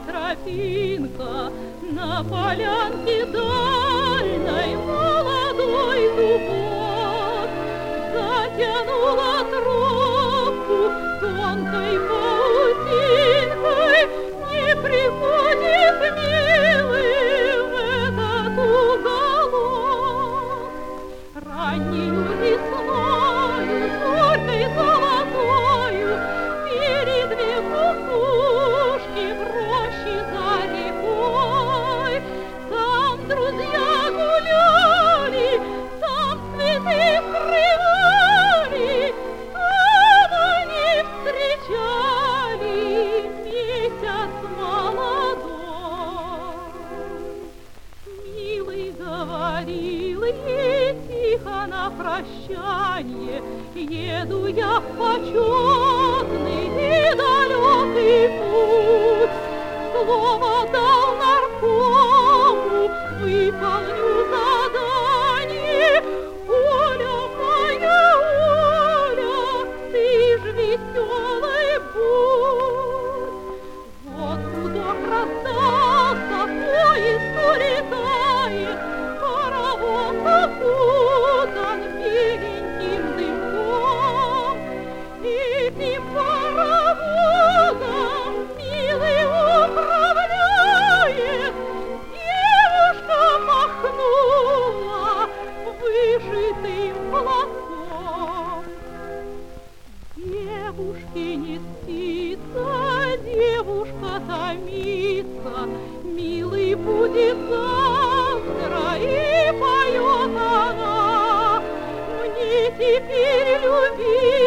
тропинка на полянке дальней молодой дубок затянула тропку тонкой паутинкой, не приходит милый в этот уголок. Раннею весною, зорькой золотою, перед две кукушки в роще за рекой. Там друзья гуляли, там цветы скрывали, там они встречали месяц молодой. Милый говорил ей тихо на прощанье: еду я в почетный и далекий путь. Слово дал наркому, выполню задание. Оля, моя Оля, ты ж веселый будь. Вот гудок раздался, поезд улетает, паровоз окутан беленьким дымком. Этим паровозом милый управляет, девушка махнула вышитым платком. Девушке не спится, девушка томится, милый будет завтра, и поет она: мне теперь любить